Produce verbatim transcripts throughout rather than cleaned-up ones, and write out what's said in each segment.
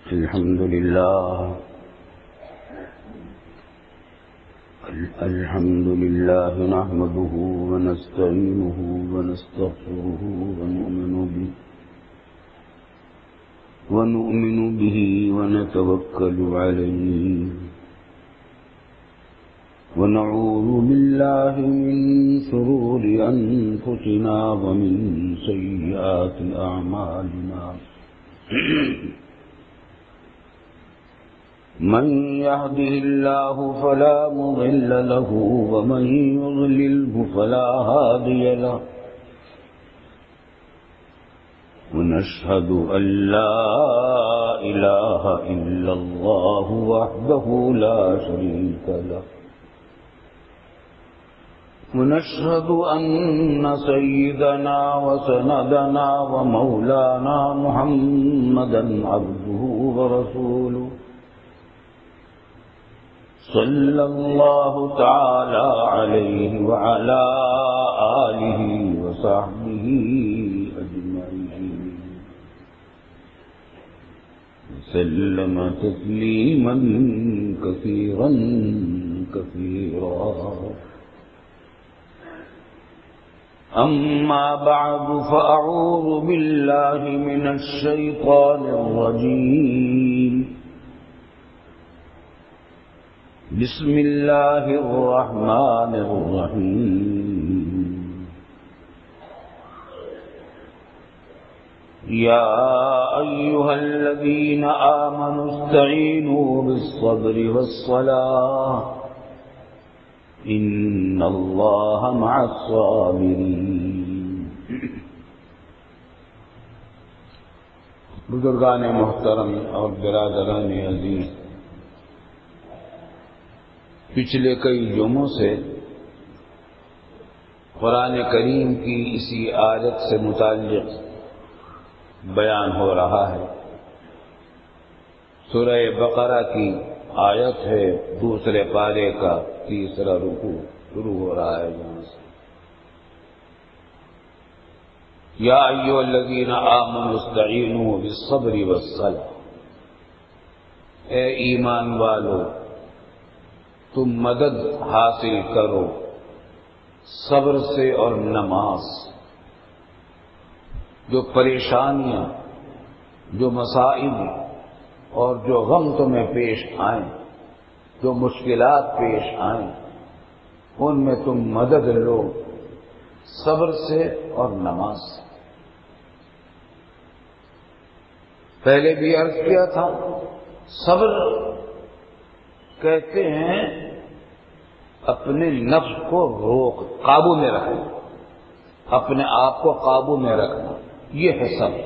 الحمد لله الحمد لله نحمده ونستعينه ونستغفره ونؤمن به ونؤمن به ونتوكل عليه ونعوذ بالله من شرور أنفسنا ومن سيئات أعمالنا من يهده الله فلا مضل له ومن يضلله فلا هادي له ونشهد أن لا إله إلا الله وحده لا شريك له ونشهد أن سيدنا وسندنا ومولانا محمدا عبده ورسوله صلى الله تعالى عليه وعلى آله وصحبه أجمعين وسلم تسليما كثيرا كثيرا أما بعد فأعوذ بالله من الشيطان الرجيم بسم الله الرحمن الرحيم يا أيها الذين آمنوا استعينوا بالصبر والصلاة إن الله مع الصابرين. بزرگان محترم اور برادران عزیز، پچھلے کئی جمعوں سے قرآن کریم کی اسی آیت سے متعلق بیان ہو رہا ہے. سورہ بقرہ کی آیت ہے، دوسرے پارے کا تیسرا رکوع شروع ہو رہا ہے یہاں سے. یا ایھا الذین آمنوا استعینوا بالصبر والصلاۃ، اے ایمان والو تم مدد حاصل کرو صبر سے اور نماز. جو پریشانیاں، جو مصائب اور جو غم تمہیں پیش آئیں، جو مشکلات پیش آئیں، ان میں تم مدد لو صبر سے اور نماز سے. پہلے بھی عرض کیا تھا، صبر کہتے ہیں اپنے نفس کو روک قابو میں رکھنا، اپنے آپ کو قابو میں رکھنا، یہ ہے صبر.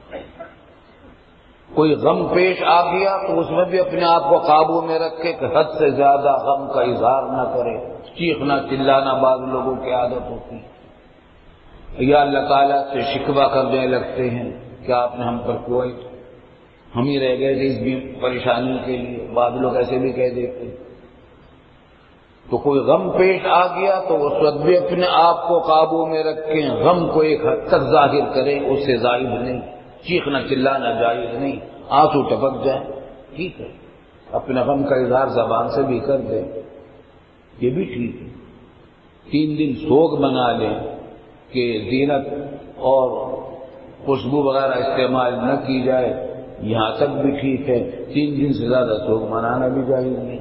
کوئی غم پیش آ گیا تو اس میں بھی اپنے آپ کو قابو میں رکھے کہ حد سے زیادہ غم کا اظہار نہ کرے. چیخنا چلانا بعض لوگوں کی عادت ہوتی ہے، یا اللہ تعالیٰ سے شکوہ کرنے لگتے ہیں کہ آپ نے ہم پر کوئی، ہم ہی رہ گئے تھے اس بھی پریشانی کے لیے. بعض لوگ ایسے بھی کہہ دیتے ہیں. تو کوئی غم پیش آ گیا تو اس وقت بھی اپنے آپ کو قابو میں رکھیں، غم کو ایک حد تک ظاہر کریں، اس سے زائد نہیں. چیخنا چلانا جائز نہیں، آنسو ٹپک جائیں ٹھیک ہے، اپنے غم کا اظہار زبان سے بھی کر دیں، یہ بھی ٹھیک ہے. تین دن سوگ بنا لیں کہ زینت اور خوشبو وغیرہ استعمال نہ کی جائے، یہاں تک بھی ٹھیک ہے. تین دن سے زیادہ سوگ منانا بھی جائز نہیں.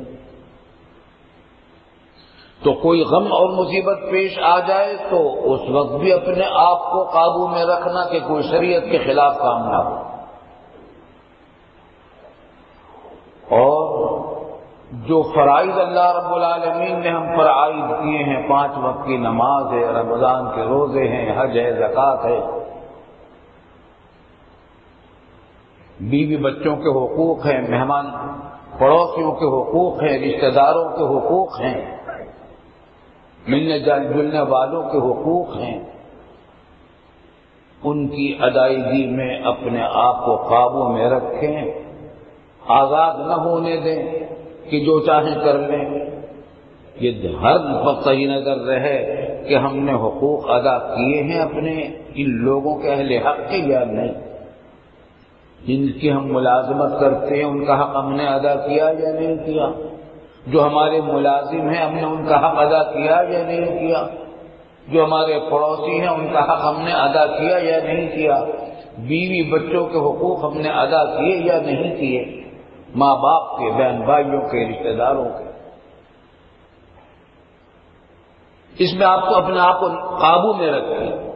تو کوئی غم اور مصیبت پیش آ جائے تو اس وقت بھی اپنے آپ کو قابو میں رکھنا کہ کوئی شریعت کے خلاف کام نہ ہو. اور جو فرائض اللہ رب العالمین نے ہم پر عائد کیے ہیں، پانچ وقت کی نماز ہے، رمضان کے روزے ہیں، حج ہے، زکوٰۃ ہے، بیوی بچوں کے حقوق ہیں، مہمان پڑوسیوں کے حقوق ہیں، رشتہ داروں کے حقوق ہیں، ملنے جلنے والوں کے حقوق ہیں، ان کی ادائیگی میں اپنے آپ کو قابو میں رکھیں. آزاد نہ ہونے دیں کہ جو چاہیں کر لیں. یہ ہر وقت یہ نظر رہے کہ ہم نے حقوق ادا کیے ہیں اپنے ان لوگوں کے اہل حق کے یا نہیں. جن کی ہم ملازمت کرتے ہیں ان کا حق ہم نے ادا کیا یا نہیں کیا؟ جو ہمارے ملازم ہیں ہم نے ان کا حق ادا کیا یا نہیں کیا؟ جو ہمارے پڑوسی ہیں ان کا حق ہم نے ادا کیا یا نہیں کیا؟ بیوی بچوں کے حقوق ہم نے ادا کیے یا نہیں کیے؟ ماں باپ کے، بہن بھائیوں کے، رشتہ داروں کے؟ اس میں آپ کو اپنے آپ کو قابو میں رکھیں۔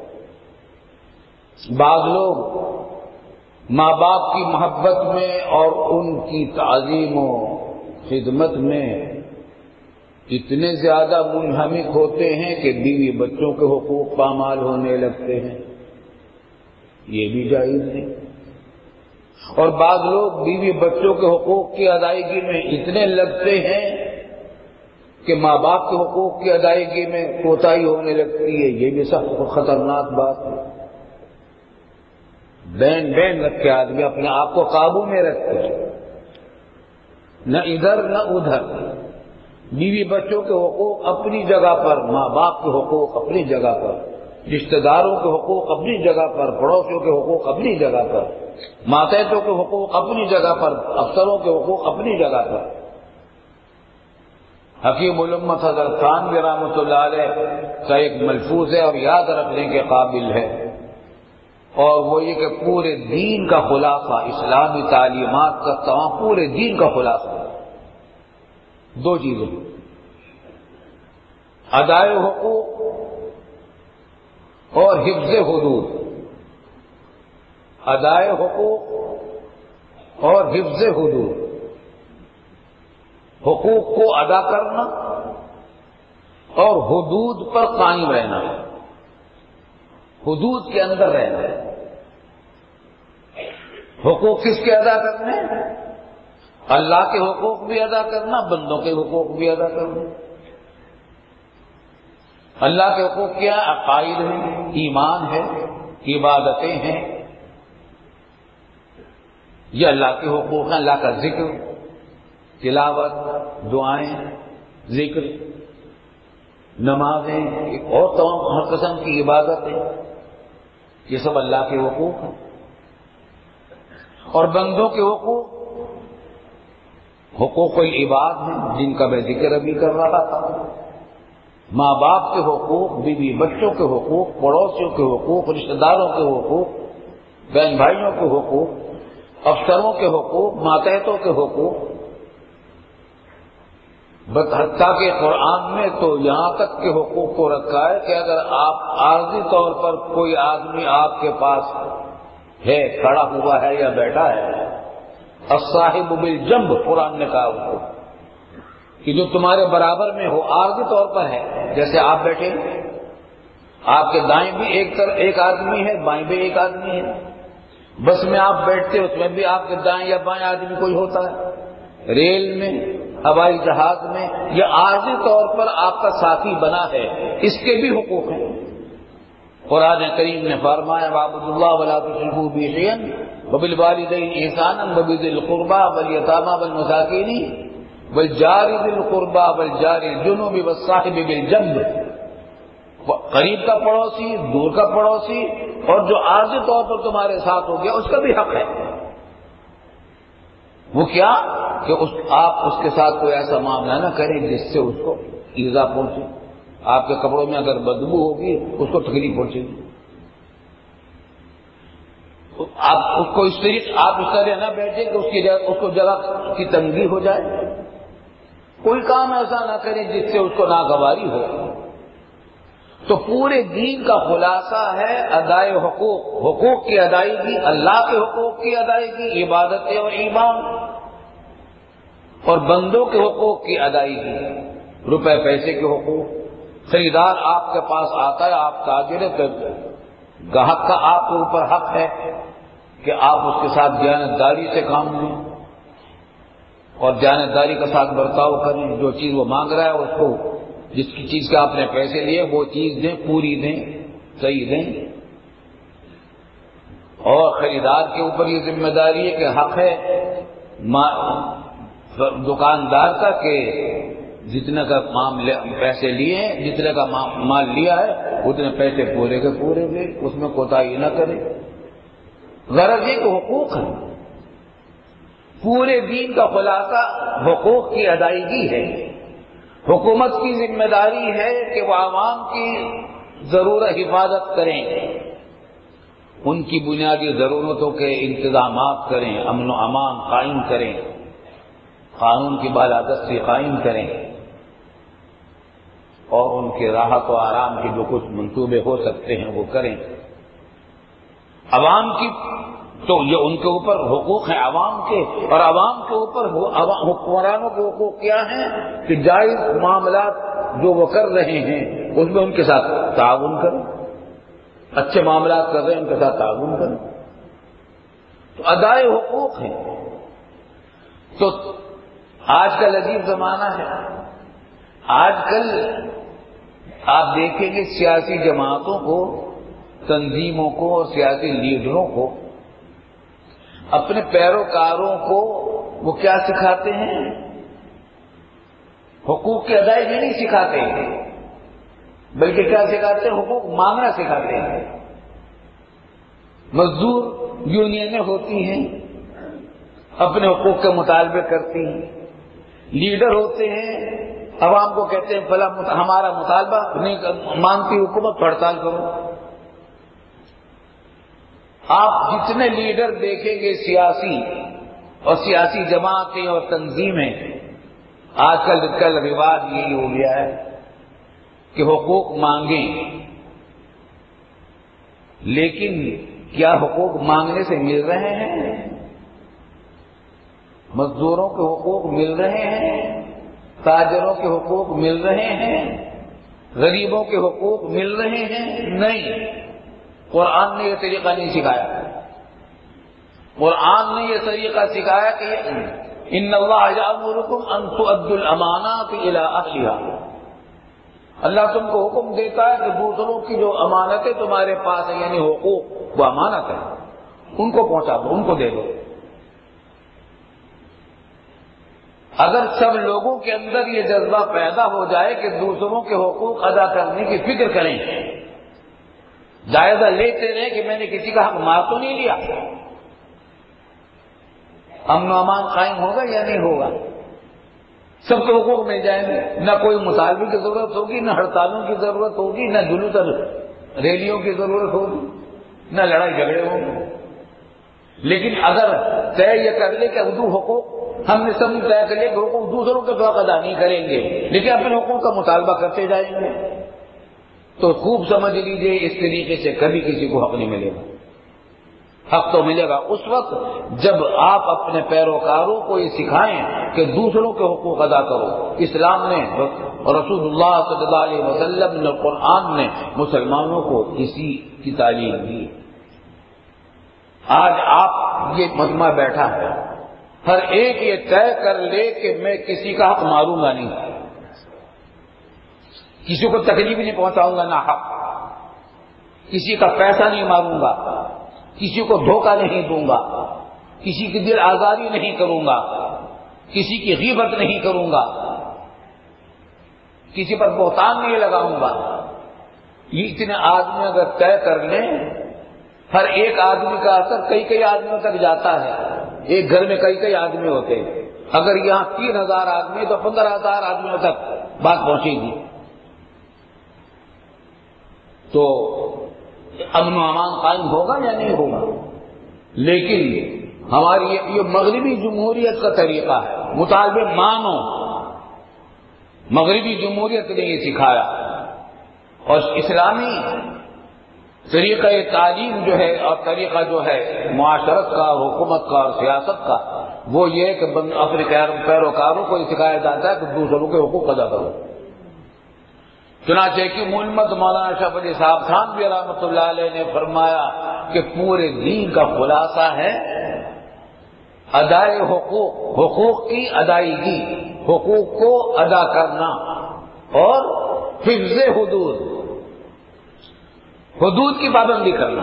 بعض لوگ ماں باپ کی محبت میں اور ان کی تعظیم و خدمت میں اتنے زیادہ منہمک ہوتے ہیں کہ بیوی بچوں کے حقوق پامال ہونے لگتے ہیں، یہ بھی جائز نہیں۔ اور بعض لوگ بیوی بچوں کے حقوق کی ادائیگی میں اتنے لگتے ہیں کہ ماں باپ کے حقوق کی ادائیگی میں کوتاہی ہونے لگتی ہے، یہ بھی سخت خطرناک بات ہے۔ بین بین رکھ کے آدمی اپنے آپ کو قابو میں رکھتے، نہ ادھر نہ ادھر۔ بیوی بچوں کے حقوق اپنی جگہ پر، ماں باپ کے حقوق اپنی جگہ پر، رشتہ داروں کے حقوق اپنی جگہ پر، پڑوسیوں کے حقوق اپنی جگہ پر، ماتحتوں کے حقوق اپنی جگہ پر، افسروں کے حقوق اپنی جگہ پر۔ حکیم الامت حضرت تھانوی رحمۃ اللہ علیہ کا ایک ملفوظ ہے اور یاد رکھنے کے قابل ہے، اور وہ یہ کہ پورے دین کا خلاصہ، اسلامی تعلیمات کا تمام پورے دین کا خلاصہ دو چیزیں: ادائے حقوق اور حفظ حدود۔ ادائے حقوق اور حفظ حدود، حقوق کو ادا کرنا اور حدود پر قائم رہنا، حدود کے اندر رہنا۔ حقوق کس کے ادا کرنے؟ اللہ کے حقوق بھی ادا کرنا، بندوں کے حقوق بھی ادا کرنا۔ اللہ کے حقوق کیا؟ عقائد ہیں، ایمان ہے، عبادتیں ہیں، یہ اللہ کے حقوق ہیں۔ اللہ کا ذکر، تلاوت، دعائیں، ذکر، نمازیں اور تمام ہر قسم کی عبادتیں، یہ سب اللہ کے حقوق ہیں۔ اور بندوں کے حقوق حقوق العباد ہیں، جن کا میں ذکر ابھی کر رہا تھا۔ ماں باپ کے حقوق، بیوی بچوں کے حقوق، پڑوسیوں کے حقوق، رشتہ داروں کے حقوق، بہن بھائیوں کے حقوق، افسروں کے حقوق، ماتحتوں کے حقوق۔ حتیٰ کہ قرآن میں تو یہاں تک کے حقوق کو رکھا ہے کہ اگر آپ عارضی طور پر کوئی آدمی آپ کے پاس ہے، کھڑا ہوا ہے یا بیٹھا ہے، الصاحب بالجنب قرآن نے کہا اس کو کہ جو تمہارے برابر میں ہو، عارضی طور پر ہے، جیسے آپ بیٹھے، آپ کے دائیں بھی ایک طرف ایک آدمی ہے، بائیں بھی ایک آدمی ہے، بس میں آپ بیٹھتے اس میں بھی آپ کے دائیں یا بائیں آدمی کوئی ہوتا ہے، ریل میں، ہوائی جہاز میں، یہ عارضی طور پر آپ کا ساتھی بنا ہے، اس کے بھی حقوق ہیں۔ قرآن کریم نے فرمایا وَاعْبُدُوا اللَّهَ وَلَا تُشْرِكُوا بِهِ شَيْئًا وَبِالْوَالِدَيْنِ إِحْسَانًا وَبِذِي الْقُرْبَىٰ وَالْيَتَامَىٰ وَالْمَسَاكِينِ وَالْجَارِ ذِي الْقُرْبَىٰ وَالْجَارِ الْجُنُبِ وَالصَّاحِبِ بِالْجَنبِ، قریب کا پڑوسی، دور کا پڑوسی، اور جو عارضی طور پر تمہارے ساتھ ہو گیا اس کا بھی حق ہے۔ وہ کیا کہ اس آپ اس کے ساتھ کوئی ایسا معاملہ نہ کریں جس سے اس کو ایذا پہنچے۔ آپ کے کپڑوں میں اگر بدبو ہوگی اس کو تکلیف پہنچے گی۔ آپ اس کو اس طریقے آپ اس طرح نہ بیٹھیں کہ اس کی جگہ اس کو جگہ کی تنگی ہو جائے۔ کوئی کام ایسا نہ کریں جس سے اس کو ناگواری ہو۔ تو پورے دین کا خلاصہ ہے ادائے حقوق، حقوق کی ادائیگی، اللہ کے حقوق کی ادائیگی، عبادتیں اور ایمان، اور بندوں کے حقوق کی ادائیگی، روپے پیسے کے حقوق۔ خریدار آپ کے پاس آتا ہے، آپ تاجر ہیں، گاہک کا آپ کے اوپر حق ہے کہ آپ اس کے ساتھ دیانتداری سے کام لیں اور دیانتداری کے ساتھ برتاؤ کریں۔ جو چیز وہ مانگ رہا ہے اس کو، جس کی چیز کے آپ نے پیسے لیے وہ چیز دیں، پوری دیں، صحیح دیں۔ اور خریدار کے اوپر یہ ذمہ داری ہے کہ حق ہے دکاندار کا کہ جتنے کا پیسے لیے ہیں، جتنے کا مال لیا ہے اتنے پیسے پورے کے پورے دے، اس میں کوتاہی نہ کرے۔ غرض یہ کہ حقوق ہیں، پورے دین کا خلاصہ حقوق کی ادائیگی ہے. حکومت کی ذمہ داری ہے کہ وہ عوام کی ضرورت حفاظت کریں، ان کی بنیادی ضرورتوں کے انتظامات کریں، امن و امان قائم کریں، قانون کی بالادستی قائم کریں، اور ان کے راحت و آرام کے جو کچھ منصوبے ہو سکتے ہیں وہ کریں. عوام کی تو یہ ان کے اوپر حقوق ہیں عوام کے، اور عوام کے اوپر حکمرانوں کے حقوق کیا ہیں کہ جائز معاملات جو وہ کر رہے ہیں اس میں ان کے ساتھ تعاون کریں، اچھے معاملات کر رہے ہیں ان کے ساتھ تعاون کریں. تو ادائے حقوق ہیں. تو آج کل عجیب زمانہ ہے. آج کل آپ دیکھیں گے سیاسی جماعتوں کو، تنظیموں کو اور سیاسی لیڈروں کو، اپنے پیروکاروں کو وہ کیا سکھاتے ہیں؟ حقوق کی ادائیگی نہیں سکھاتے ہیں، بلکہ کیا سکھاتے ہیں؟ حقوق مانگنا سکھاتے ہیں. مزدور یونینیں ہوتی ہیں، اپنے حقوق کے مطالبے کرتی ہیں. لیڈر ہوتے ہیں، عوام کو کہتے ہیں فلاں ہمارا مطالبہ نہیں مانتی حکومت، ہڑتال کرو. آپ جتنے لیڈر دیکھیں گے سیاسی اور سیاسی جماعتیں اور تنظیمیں، آج کل کل رواج یہی ہو گیا ہے کہ حقوق مانگیں، لیکن کیا حقوق مانگنے سے مل رہے ہیں؟ مزدوروں کے حقوق مل رہے ہیں، تاجروں کے حقوق مل رہے ہیں، غریبوں کے حقوق مل رہے ہیں؟ نہیں. قرآن نے یہ طریقہ نہیں سکھایا. قرآن نے یہ طریقہ سکھایا کہ ان اللہ یأمرکم ان تؤدوا الامانات الی اہلھا. اللہ تم کو حکم دیتا ہے کہ دوسروں کی جو امانتیں تمہارے پاس ہیں، یعنی حقوق، وہ امانت ہے، ان کو پہنچا دو، ان کو دے دو. اگر سب لوگوں کے اندر یہ جذبہ پیدا ہو جائے کہ دوسروں کے حقوق ادا کرنے کی فکر کریں، جائزہ لیتے رہے کہ میں نے کسی کا حق مار تو نہیں لیا، امن و امان قائم ہوگا یا نہیں ہوگا؟ سب کے حقوق مل جائیں گے، نہ کوئی مطالبے کی ضرورت ہوگی، نہ ہڑتالوں کی ضرورت ہوگی، نہ جلوس ریلیوں کی ضرورت ہوگی، نہ لڑائی جھگڑے ہوں گے. لیکن اگر طے یہ کر لے کہ اردو حقوق ہم نے سب طے کر لیا کہ حقوق دوسروں کے حق ادا نہیں کریں گے لیکن اپنے حقوق کا مطالبہ کرتے جائیں گے، تو خوب سمجھ لیجئے اس طریقے سے کبھی کسی کو حق نہیں ملے گا. حق تو ملے گا اس وقت جب آپ اپنے پیروکاروں کو یہ سکھائیں کہ دوسروں کے حقوق ادا کرو. اسلام نے اور رسول اللہ صلی اللہ علیہ وسلم نے، قرآن نے مسلمانوں کو اسی کی تعلیم دی. آج آپ یہ مجمع بیٹھا ہے، ہر ایک یہ طے کر لے کہ میں کسی کا حق ماروں گا نہیں، کسی کو تکلیف نہیں پہنچاؤں گا نہ حق، کسی کا پیسہ نہیں ماروں گا، کسی کو دھوکہ نہیں دوں گا، کسی کی دل آزاری نہیں کروں گا، کسی کی غیبت نہیں کروں گا، کسی پر بہتان نہیں لگاؤں گا. یہ اتنے آدمی اگر طے کر لیں، ہر ایک آدمی کا اثر کئی کئی آدمیوں تک جاتا ہے. ایک گھر میں کئی کئی آدمی ہوتے ہیں، اگر یہاں تین ہزار آدمی تو پندرہ ہزار آدمیوں تک بات پہنچے گی. تو امن و امان قائم ہوگا یا نہیں ہوگا؟ لیکن ہماری یہ مغربی جمہوریت کا طریقہ ہے، مطالبے مانو. مغربی جمہوریت نے یہ سکھایا، اور اسلامی طریقہ تعلیم جو ہے اور طریقہ جو ہے معاشرت کا، حکومت کا اور سیاست کا، وہ یہ ہے کہ اپنے پیروکاروں کو یہ سکھایا جاتا ہے کہ دوسروں کے حقوق ادا کرو. چنانچہ کہ مولمت مولانا اشرف علی صاحب خان بھی رحمۃ اللہ علیہ نے فرمایا کہ پورے دین کا خلاصہ ہے ادائے حقوق، حقوق کی ادائیگی، حقوق کو ادا کرنا اور حفظ حدود، حدود کی پابندی کرنا.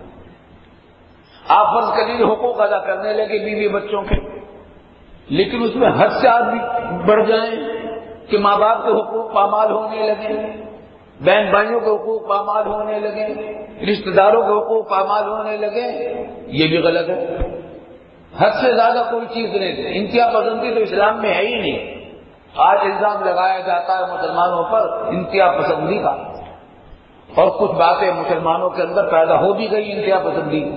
آپ فرض کر لیجیے حقوق ادا کرنے لگے بیوی بچوں کے، لیکن اس میں حد سے آدمی بڑھ جائیں کہ ماں باپ کے حقوق پامال ہونے لگے، بہن بھائیوں کے حقوق پامال ہونے لگے، رشتہ داروں کے حقوق پامال ہونے لگے، یہ بھی غلط ہے. حد سے زیادہ کوئی چیز نہیں تھی. انتہا پسندی تو اسلام میں ہے ہی نہیں. آج الزام لگایا جاتا ہے مسلمانوں پر انتہا پسندی کا، اور کچھ باتیں مسلمانوں کے اندر پیدا ہو بھی گئی انتہا پسندی کی.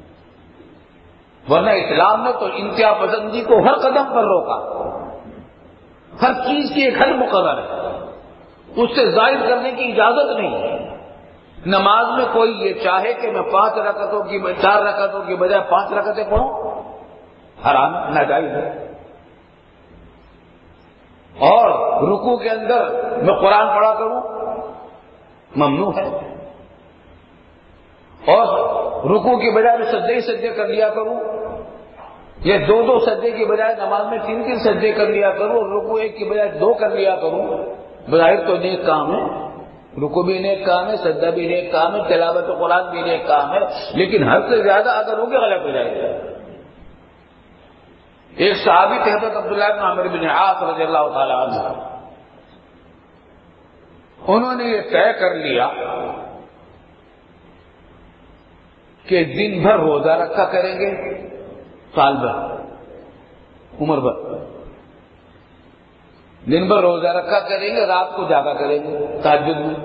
ورنہ اسلام نے تو انتہا پسندی کو ہر قدم پر روکا. ہر چیز کی ایک حد مقرر ہے، اس سے زائد کرنے کی اجازت نہیں ہے. نماز میں کوئی یہ چاہے کہ میں پانچ رکعتوں کی چار رکعتوں کی بجائے پانچ رکعتیں پڑھوں، حرام ناجائز ہے. اور رکوع کے اندر میں قرآن پڑھا کروں، ممنوع ہے. اور رکوع کی بجائے میں سجدے ہی سجدے کر لیا کروں، یہ دو دو سجدے کی بجائے نماز میں تین تین سجدے کر لیا کروں، اور رکوع ایک کی بجائے دو کر لیا کروں. بظاہر تو نیک کام ہے، رکوع بھی نیک کام ہے، سجدہ بھی نیک کام ہے، تلاوت قرآن بھی نیک کام ہے، لیکن حد سے زیادہ اگر ہوگی غلط ہو جائے گا. ایک صحابی تھے حضرت عبداللہ بن عمرو بن العاص رضی اللہ تعالی عنہ، انہوں نے یہ طے کر لیا کہ دن بھر روزہ رکھا کریں گے، سال بھر، عمر بھر دن بھر روزہ رکھا کریں گے، رات کو جاگا کریں گے تہجد میں.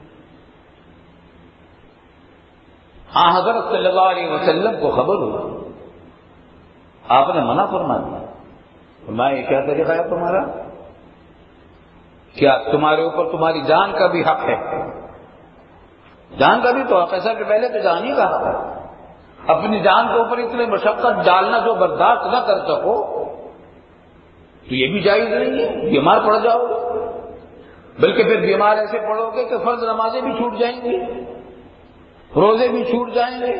ہاں حضرت صلی اللہ علیہ وسلم کو خبر ہوئی، آپ نے منع فرما دیا. فرمایا یہ کیا طریقہ ہے تمہارا؟ کیا تمہارے اوپر تمہاری جان کا بھی حق ہے؟ جان کا بھی تو حق ہے، سب سے پہلے تو جان ہی کا حق ہے. اپنی جان کے اوپر اتنے مشقت ڈالنا جو برداشت نہ کر سکو تو یہ بھی جائز نہیں ہے. بیمار پڑ جاؤ، بلکہ پھر بیمار ایسے پڑو گے کہ فرض نمازیں بھی چھوٹ جائیں گی، روزے بھی چھوٹ جائیں گے،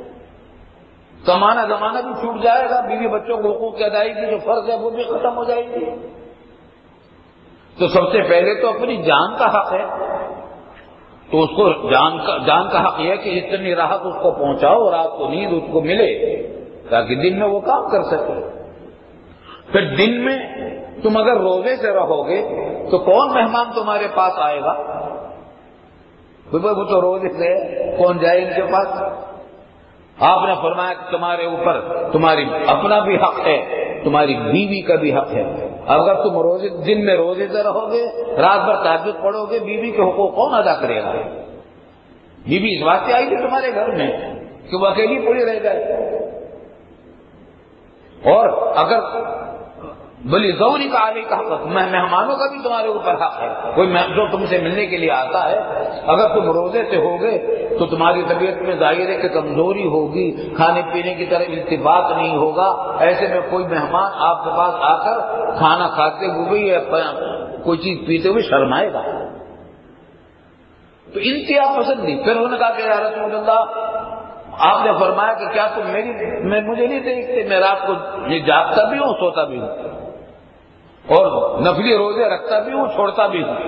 کمانا زمانہ بھی چھوٹ جائے گا، بیوی بچوں کو حقوق کی ادائیگی جو فرض ہے وہ بھی ختم ہو جائے گی. تو سب سے پہلے تو اپنی جان کا حق ہے، تو اس کو جان کا جان کا حق یہ کہ اتنی راحت اس کو پہنچاؤ اور آپ کو نیند اس کو ملے تاکہ دن میں وہ کام کر سکے. پھر دن میں تم اگر روزے سے رہو گے تو کون مہمان تمہارے پاس آئے گا؟ وہ تو روزے سے کون جائے ان کے پاس؟ آپ نے فرمایا کہ تمہارے اوپر تمہاری اپنا بھی حق ہے، تمہاری بیوی کا بھی حق ہے. اگر تم روزے دن میں روزے سے رہو گے، رات بھر تہجد پڑھو گے، بیوی کے حقوق کون ادا کرے گا؟ بیوی اس واسطے آئی تھی تمہارے گھر میں کہ وہ اکیلی پڑی رہ جائے. اور اگر بلی زوری کا علی کا حق، مہمانوں کا بھی تمہارے اوپر حق ہے. کوئی جو تم سے ملنے کے لیے آتا ہے، اگر تم روزے سے ہوگے تو تمہاری طبیعت میں ظاہر ہے کہ کمزوری ہوگی، کھانے پینے کی طرف التفات نہیں ہوگا. ایسے میں کوئی مہمان آپ کے پاس آ کر کھانا کھاتے ہوئے یا کوئی چیز پیتے ہوئے شرمائے گا. تو انتہا پسندی. پھر انہوں نے کہا کہ یا رسول اللہ، آپ نے فرمایا کہ کیا تم میری میں مجھے نہیں دیکھتے؟ میں رات کو یہ جاگتا بھی ہوں، سوتا بھی ہوں، اور نفلی روزے رکھتا بھی ہوں، چھوڑتا بھی ہوں.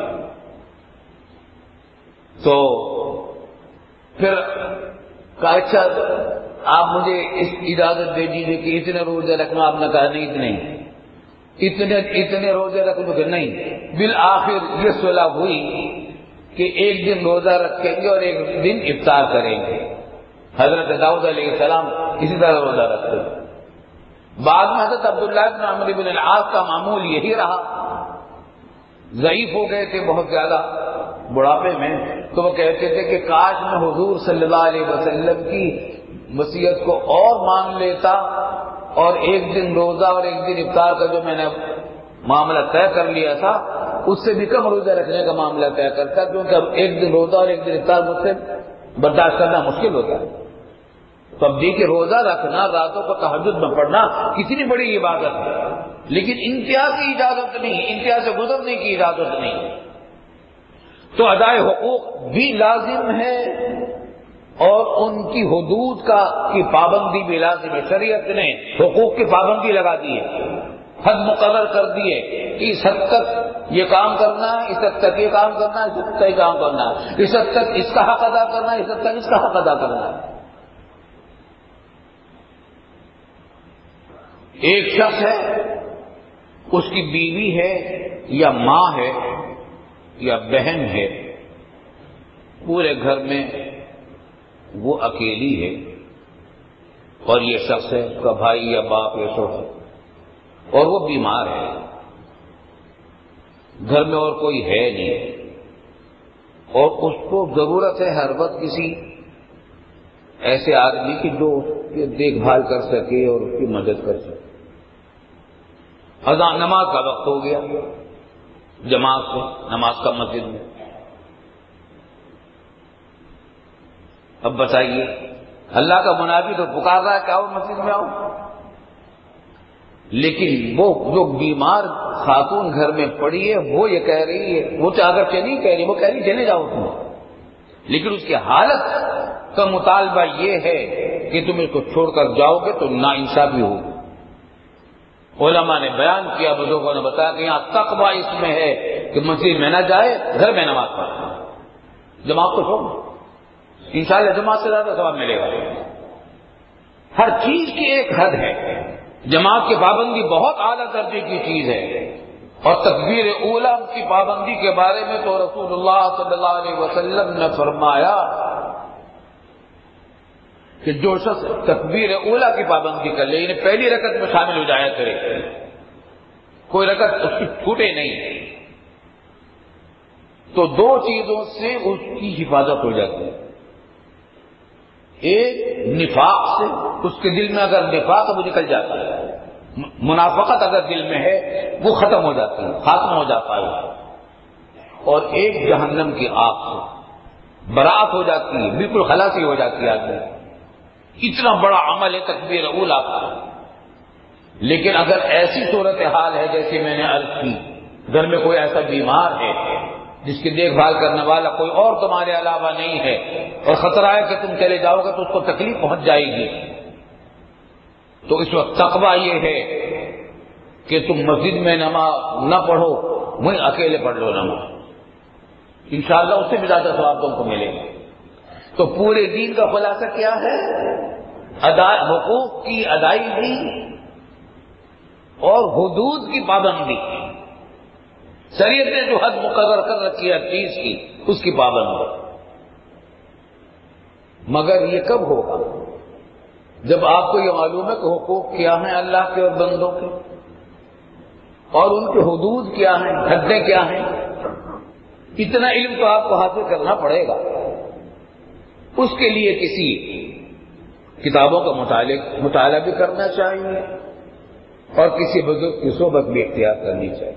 تو پھر کہا اچھا آپ مجھے اس اجازت دے دیجیے کہ اتنے روزے رکھنا. آپ نے کہا نہیں اتنے اتنے اتنے روزے رکھنا کہ نہیں. بالآخر یہ صلح ہوئی کہ ایک دن روزہ رکھیں گے اور ایک دن افطار کریں گے. حضرت داؤد علیہ السلام اسی طرح روزہ رکھتے. بعد میں حضرت عبداللہ بن عمرو بن العاص کا معمول یہی رہا. ضعیف ہو گئے تھے بہت زیادہ بڑھاپے میں، تو وہ کہتے تھے کہ کاش میں حضور صلی اللہ علیہ وسلم کی وصیت کو اور مان لیتا اور ایک دن روزہ اور ایک دن افطار کا جو میں نے معاملہ طے کر لیا تھا اس سے بھی کم روزہ رکھنے کا معاملہ طے کرتا، کیونکہ ایک دن روزہ اور ایک دن افطار مجھ سے برداشت کرنا مشکل ہوتا ہے. تو اب دیکھیے روزہ رکھنا، راتوں کو تہجد میں پڑھنا کتنی بڑی عبادت ہے، لیکن انتہا کی اجازت نہیں، انتہا سے گزرنے کی اجازت نہیں. تو ادائے حقوق بھی لازم ہے اور ان کی حدود کا کی پابندی بھی لازم ہے. شریعت نے حقوق کی پابندی لگا دی ہے، حد مقرر کر دیے کہ اس حد تک یہ کام کرنا ہے، اس حد تک یہ کام کرنا ہے، اس حد تک یہ کام کرنا ہے، اس حد تک اس کا حق ادا کرنا ہے، اس حد تک اس کا حق ادا کرنا ہے. ایک شخص ہے، اس کی بیوی ہے یا ماں ہے یا بہن ہے، پورے گھر میں وہ اکیلی ہے. اور یہ شخص ہے اس کا بھائی یا باپ یا شوہر، اور وہ بیمار ہے، گھر میں اور کوئی ہے نہیں، اور اس کو ضرورت ہے ہر وقت کسی ایسے آدمی کی جو اس کی دیکھ بھال کر سکے اور اس کی مدد کر سکے۔ اذان نماز کا وقت ہو گیا، جماعت سے نماز کا مسجد میں، اب بتائیے اللہ کا منادی تو پکار رہا ہے کہ آؤ مسجد میں آؤ، لیکن وہ جو بیمار خاتون گھر میں پڑی ہے وہ یہ کہہ رہی ہے، وہ اگر چلی کہہ رہی وہ کہہ رہی چلے جاؤ تم، لیکن اس کی حالت کا مطالبہ یہ ہے کہ تم اس کو چھوڑ کر جاؤ گے تو ناانصافی ہوگی۔ علماء نے بیان کیا، بزرگوں نے بتایا کہ یہاں تقویٰ اس میں ہے کہ مسجد میں نہ جائے، گھر میں نماز پڑھے، جماعت کو چھوڑ، انشاءاللہ جماعت سے زیادہ ثواب ملے گا۔ ہر چیز کی ایک حد ہے، جماعت کی پابندی بہت اعلیٰ درجے کی چیز ہے، اور تکبیر اولیٰ کی پابندی کے بارے میں تو رسول اللہ صلی اللہ علیہ وسلم نے فرمایا کہ جو شخص تکبیر اولیٰ کی پابندی کر لے، یعنی پہلی رکعت میں شامل ہو جایا کرے، کوئی رکعت اس کی چھوٹے نہیں، تو دو چیزوں سے اس کی حفاظت ہو جاتی ہے۔ ایک نفاق سے، اس کے دل میں اگر نفاق ہے وہ نکل جاتا ہے، منافقت اگر دل میں ہے وہ ختم ہو جاتی ہے، ختم ہو جاتا ہے، اور ایک جہنم کی آگ سے برات ہو جاتی ہے، بالکل خلاصی ہو جاتی ہے آدمی۔ اتنا بڑا عمل ہے تکبیر اولیٰ کا، لیکن اگر ایسی صورتحال ہے جیسے میں نے عرض کی، گھر میں کوئی ایسا بیمار ہے جس کی دیکھ بھال کرنے والا کوئی اور تمہارے علاوہ نہیں ہے، اور خطرہ ہے کہ تم چلے جاؤ گے تو اس کو تکلیف پہنچ جائے گی، تو اس وقت تقویٰ یہ ہے کہ تم مسجد میں نماز نہ پڑھو، وہیں اکیلے پڑھ لو نماز، انشاءاللہ اس سے بھی زیادہ ثواب تم کو ملے گا۔ تو پورے دین کا خلاصہ کیا ہے؟ ادا حقوق کی ادائیگی اور حدود کی پابندی، شریعت نے جو حد مقرر کر رکھی ہے چیز کی اس کی پابندی۔ مگر یہ کب ہوگا؟ جب آپ کو یہ معلوم ہے کہ حقوق کیا ہیں اللہ کے اور بندوں کے، اور ان کے حدود کیا ہیں، حدیں کیا ہیں۔ اتنا علم تو آپ کو حاصل کرنا پڑے گا، اس کے لیے کسی کتابوں کا مطالعہ مطالعہ بھی کرنا چاہیے، اور کسی بزرگ کی صحبت بھی اختیار کرنی چاہیے۔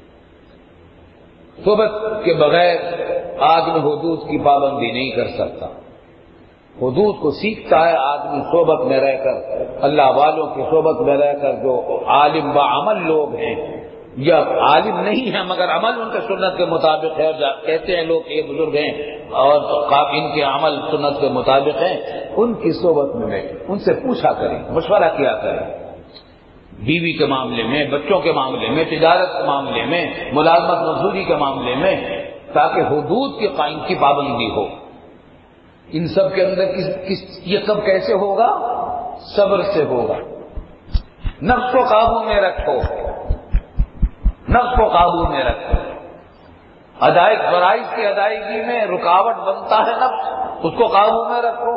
صحبت کے بغیر آدمی حدود کی پابندی نہیں کر سکتا، حدود کو سیکھتا ہے آدمی صحبت میں رہ کر، اللہ والوں کی صحبت میں رہ کر، جو عالم باعمل لوگ ہیں یا عالم نہیں ہیں مگر عمل ان کے سنت کے مطابق ہے، اور کہتے ہیں لوگ یہ بزرگ ہیں اور ان کے عمل سنت کے مطابق ہیں، ان کی صحبت میں ان سے پوچھا کریں، مشورہ کیا کریں، بیوی کے معاملے میں، بچوں کے معاملے میں، تجارت کے معاملے میں، ملازمت مزدوری کے معاملے میں، تاکہ حدود کے قائم کی پابندی ہو۔ ان سب کے اندر کس, کس یہ سب کیسے ہوگا؟ صبر سے ہوگا۔ نفس کو قابو میں رکھو، نفس کو قابو میں رکھو۔ ادائیگ فرائض کی ادائیگی میں رکاوٹ بنتا ہے نفس، اس کو قابو میں رکھو۔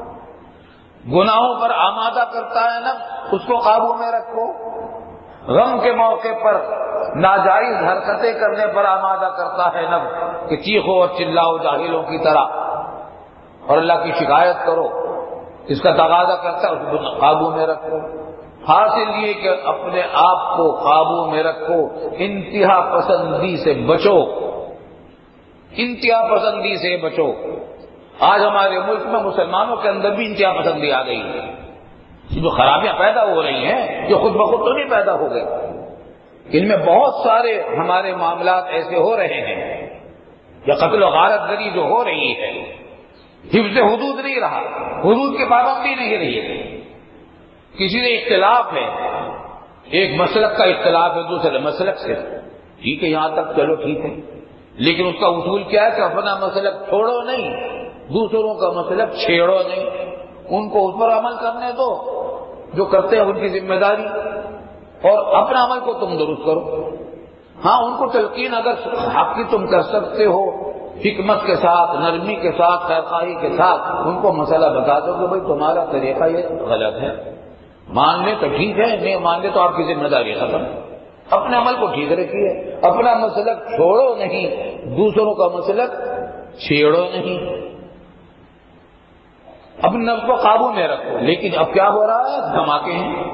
گناہوں پر آمادہ کرتا ہے نفس، اس کو قابو میں رکھو۔ غم کے موقع پر ناجائز حرکتیں کرنے پر آمادہ کرتا ہے نفس کہ چیخو اور چلاؤ جاہلوں کی طرح اور اللہ کی شکایت کرو، اس کا تقاضا کرتا ہے، اس کو قابو میں رکھو۔ حاصل یہ کہ اپنے آپ کو قابو میں رکھو، انتہا پسندی سے بچو، انتہا پسندی سے بچو۔ آج ہمارے ملک میں مسلمانوں کے اندر بھی انتہا پسندی آ گئی ہے، جو خرابیاں پیدا ہو رہی ہیں جو خود بخود تو نہیں پیدا ہو گئی، ان میں بہت سارے ہمارے معاملات ایسے ہو رہے ہیں، یا قتل و غارت گری جو ہو رہی ہے، حفظ حدود نہیں رہا، حدود کی پابندی نہیں رہی، کسی نے اختلاف ہے، ایک مسلک کا اختلاف ہے دوسرے مسلک سے، ٹھیک ہے یہاں تک چلو ٹھیک ہے، لیکن اس کا اصول کیا ہے کہ اپنا مسلک چھوڑو نہیں، دوسروں کا مسلک چھیڑو نہیں، ان کو اس پر عمل کرنے دو جو کرتے ہیں ان کی ذمہ داری، اور اپنا عمل کو تم درست کرو۔ ہاں ان کو تلقین اگر حق کی تم کر سکتے ہو حکمت کے ساتھ، نرمی کے ساتھ، خیرخواہی کے ساتھ ان کو مسئلہ بتا دو کہ بھائی تمہارا طریقہ یہ غلط ہے، مان لے تو ٹھیک ہے، نہیں مان لے تو آپ کی ذمہ داری ختم۔ اپنے عمل کو ٹھیک رکھیے، اپنا مسلک چھوڑو نہیں، دوسروں کا مسلک چھیڑو نہیں، اپنے نفس کو قابو میں رکھو۔ لیکن اب کیا ہو رہا ہے؟ دھماکے ہیں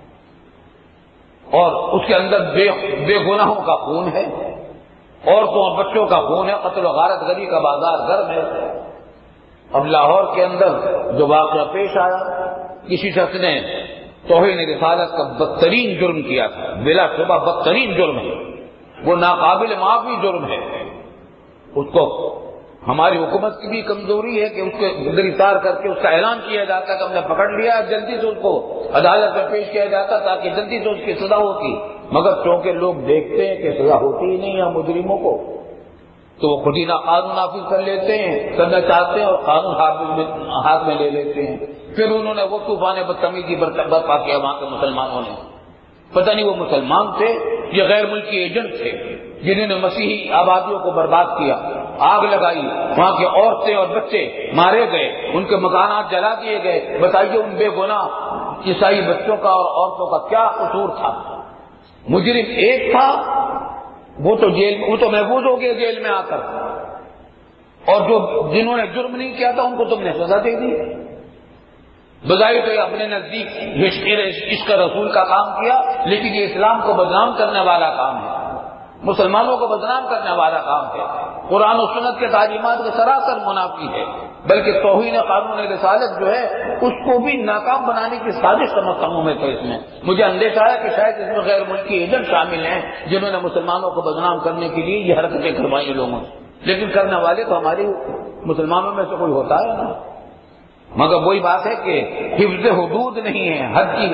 اور اس کے اندر بے بے گناہوں کا خون ہے، عورتوں اور بچوں کا خون ہے، قتل و غارت گری کا بازار گرم ہے۔ اب لاہور کے اندر جو واقعہ پیش آیا، کسی شخص نے توہین رسالت کا بدترین جرم کیا تھا، بلا شبہ بدترین جرم ہے، وہ ناقابل معافی جرم ہے۔ اس کو ہماری حکومت کی بھی کمزوری ہے کہ اس کو گرفتار کر کے اس کا اعلان کیا جاتا کہ ہم نے پکڑ لیا، جلدی سے اس کو عدالت میں پیش کیا جاتا تاکہ جلدی سے اس کی سزا ہوتی، مگر چونکہ لوگ دیکھتے ہیں کہ سزا ہوتی ہی نہیں ہے مجرموں کو، تو وہ خود ہی نہ قانون نافذ کر لیتے ہیں، کرنا چاہتے ہیں اور قانون ہاتھ میں لے لیتے ہیں۔ پھر انہوں نے وہ طوفان بدتمیزی برپا کیا وہاں کے مسلمانوں نے، پتہ نہیں وہ مسلمان تھے یہ غیر ملکی ایجنٹ تھے جنہوں نے مسیحی آبادیوں کو برباد کیا، آگ لگائی، وہاں کے عورتیں اور بچے مارے گئے، ان کے مکانات جلا دیے گئے۔ بتائیے ان بے گناہ عیسائی بچوں کا اور عورتوں کا کیا قصور تھا؟ مجرم ایک تھا، وہ تو جیل میں، وہ تو محفوظ ہو گیا جیل میں آ کر، اور جو جنہوں نے جرم نہیں کیا تھا ان کو تم نے سزا دے دی۔ بظاہر تو یہ اپنے نزدیک عشق رسول کا کام کیا، لیکن یہ اسلام کو بدنام کرنے والا کام ہے، مسلمانوں کو بدنام کرنے والا کام ہے، قرآن و سنت کے تعلیمات کے سراسر منافی ہے، بلکہ توہین قانون رسالت جو ہے اس کو بھی ناکام بنانے کی سازش سمجھتا ہوں میں۔ تو اس میں مجھے اندیشہ ہے کہ شاید اس میں غیر ملکی ایجنٹ شامل ہیں جنہوں نے مسلمانوں کو بدنام کرنے کے لیے یہ حرکتیں کروائی لوگوں سے، لیکن کرنے والے تو ہمارے مسلمانوں میں سے کوئی ہوتا ہے نا۔ مگر وہی بات ہے کہ حفظ حدود نہیں ہے، حد کی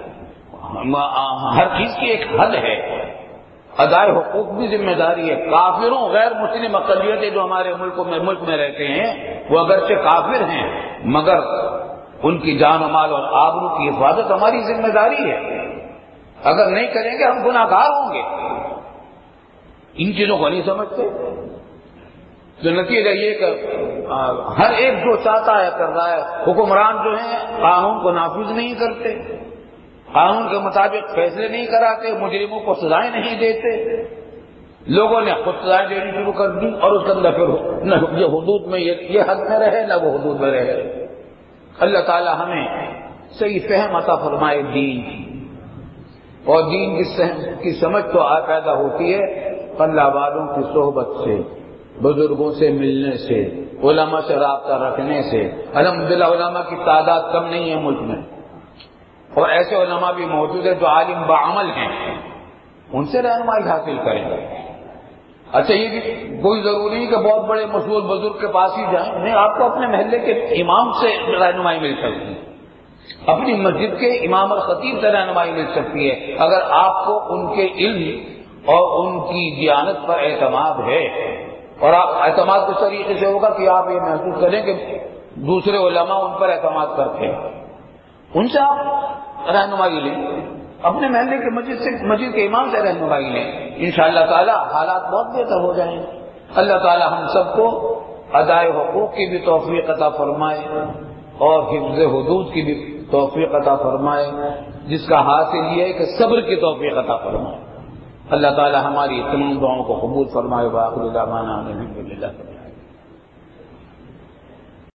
ہر چیز کی ایک حد ہے، ادائے حقوق بھی ذمہ داری ہے۔ کافروں غیر مسلم اقلیتیں جو ہمارے ملکوں میں ملک میں رہتے ہیں وہ اگرچہ کافر ہیں مگر ان کی جان و مال اور آبرو کی حفاظت ہماری ذمہ داری ہے، اگر نہیں کریں گے ہم گناہ گار ہوں گے۔ ان چیزوں کو نہیں سمجھتے، جو نتیجہ یہ کہ ہر ایک جو چاہتا ہے کر رہا ہے۔ حکمران جو ہیں قانون کو نافذ نہیں کرتے، قانون کے مطابق فیصلے نہیں کراتے، مجرموں کو سزائیں نہیں دیتے، لوگوں نے خود سزائیں دینی شروع کر دی اور اس کے اندر پھر نہ یہ حدود میں یہ حد میں رہے نہ وہ حدود میں رہے۔ اللہ تعالی ہمیں صحیح فہم عطا فرمائے دین کی، اور دین کی سمجھ تو آ پیدا ہوتی ہے اللہ والوں کی صحبت سے، بزرگوں سے ملنے سے، علماء سے رابطہ رکھنے سے۔ الحمدللہ علماء کی تعداد کم نہیں ہے ملک میں، اور ایسے علماء بھی موجود ہیں جو عالم بعمل ہیں، ان سے رہنمائی حاصل کریں۔ اچھا یہ بھی کوئی ضروری نہیں کہ بہت بڑے مشہور بزرگ کے پاس ہی جائیں، نہیں، آپ کو اپنے محلے کے امام سے رہنمائی مل سکتی ہے، اپنی مسجد کے امام اور خطیب سے رہنمائی مل سکتی ہے، اگر آپ کو ان کے علم اور ان کی دیانت پر اعتماد ہے، اور آپ اعتماد اس طریقے سے ہوگا کہ آپ یہ محسوس کریں کہ دوسرے علماء ان پر اعتماد کرتے ہیں، ان سے آپ رہنمائی لیں، اپنے محلے کے مسجد سے مسجد کے امام سے رہنمائی لیں، انشاءاللہ تعالی حالات بہت بہتر ہو جائیں گے۔ اللہ تعالی ہم سب کو ادائے حقوق کی بھی توفیق عطا فرمائے اور حفظ حدود کی بھی توفیق عطا فرمائے، جس کا حاصل یہ ہے کہ صبر کی توفیق عطا فرمائے۔ اللہ تعالی ہماری تمام دعاؤں کو قبول فرمائے۔ وآخر دعوانا الحمدللہ۔